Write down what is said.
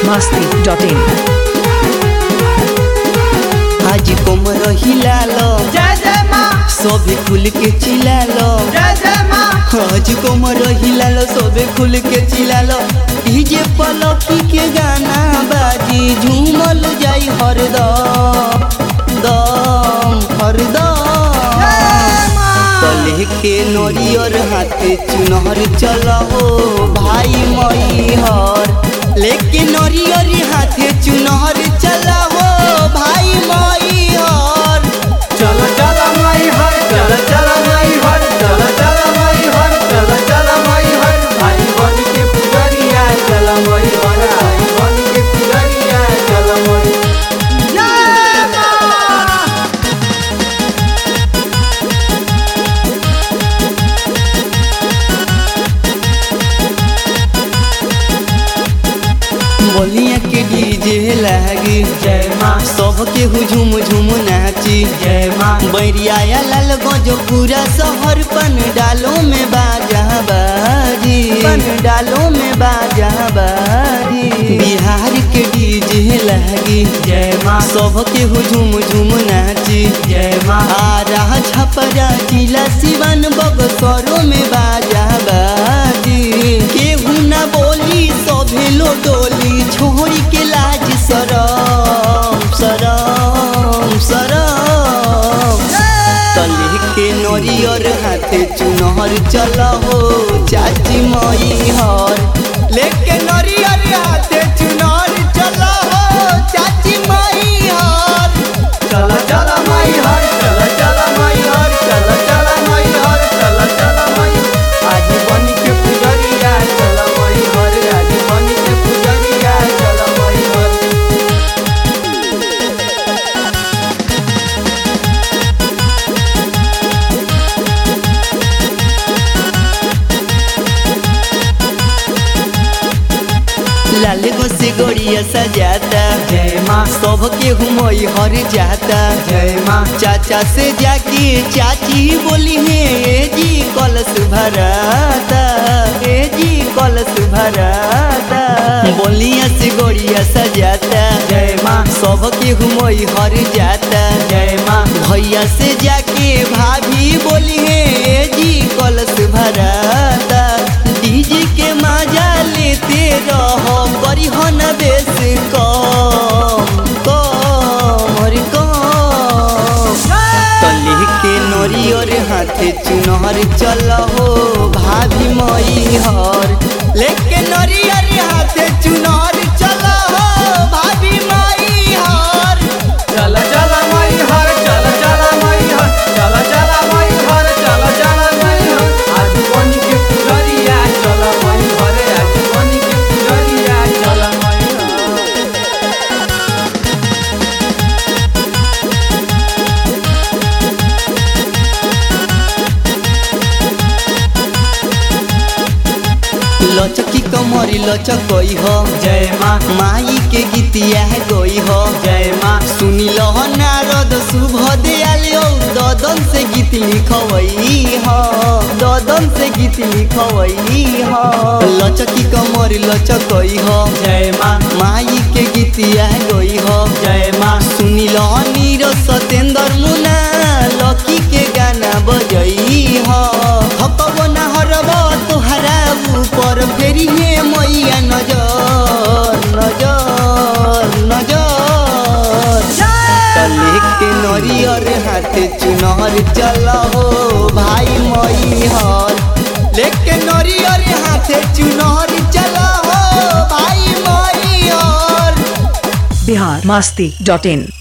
biharmasti.in आज कोमर हिलालो जय जय माँ सोबे खुल के चिल्लालो जय जय माँ आज कोमर हिलालो सोबे खुल के चिल्लालो डीजे पलकी के गाना बाजी झूमल जाई हरदम तले के नरियर हाथे चुनहर चलो भाई मई हर लेके नरियर हाथे चुनहर चलो भाई मई हर चलो चलो माई हर चलो चलो माई हर चलो चलो माई हर चलो चलो माई हर भाई बन के पुजरिया चलो माई हर भाई बन के पुजरिया चलो माई जय माँ बोलिया के डीजे लागी जय माँ सबके हुझुम झुम नाची जय माँ बैरिया लाल गजो पूरा शहर पन डालों में बाजा बाजी डालों में बाजा बाजी बिहार के डीजे लागी जय माँ सबके हुझुम झुम नाची जय माँ आ रहा छपरा जिला सिवन बगसरों में बाजा बाजी केहू ना बोली सभे लो डोली छोड़ी के लाज सरम सरम सरम तले के नरियर हाथे चुनहर चलो चाची मई हर लेके नरियर हाथे चुनहर चलो चाची मई हर चलो चलो माई हर चलो चलो माई हर चलो चलो माई हर चलो चलो माई आज बन के पुजरिया चलो माई हर आज बन के पुजरिया चलो माई हर लाल गो से गोड़िया सजाता जय माँ सबके हुमई हर जाता जय माँ चाचा से जाके चाची बोली है ए जी कलश भराता ए जी कलश भराता बोलिया से गोड़िया सजाता जय माँ सबके हुमई हर जाता जय माँ भैया से जाके भाभी बोली है ए जी कलश भराता डीजे के मजा लेते रहो करी हो न बेस कम तले के नरियर हाथे चुनहर चलो भाभी मई हर लेके नरियर हाथे चुनहर चलो भाभी मई हर चलो चलो माई हर चलो चलो माई हर चलो चलो माई हर चलो चलो माई हर आज बन के पुजरिया चलो माई हर आज बन के पुजरिया चलो माई हर लचकी कमरी लचकई हो जय माँ माई के गीतिया गई हो जय माँ सुनी लह नारद शुभ दयाल ददन से गीत लिखवई हो ददन से गीत लिखवई हो लचकी कमर लचकई हो जय माँ माई के गीतिया गई हो जय माँ सुनी लह नीर सतेंद्र मुना लकी के गाना बजई हो हकब ना हरब तोहरा ऊपर फेरी है मैया नजर नजर नजर तले के नरियर हाथे चुनहर चलो भाई मई हर लेके नरियर हाथे चुनहर चलो भाई मई हर biharmasti.in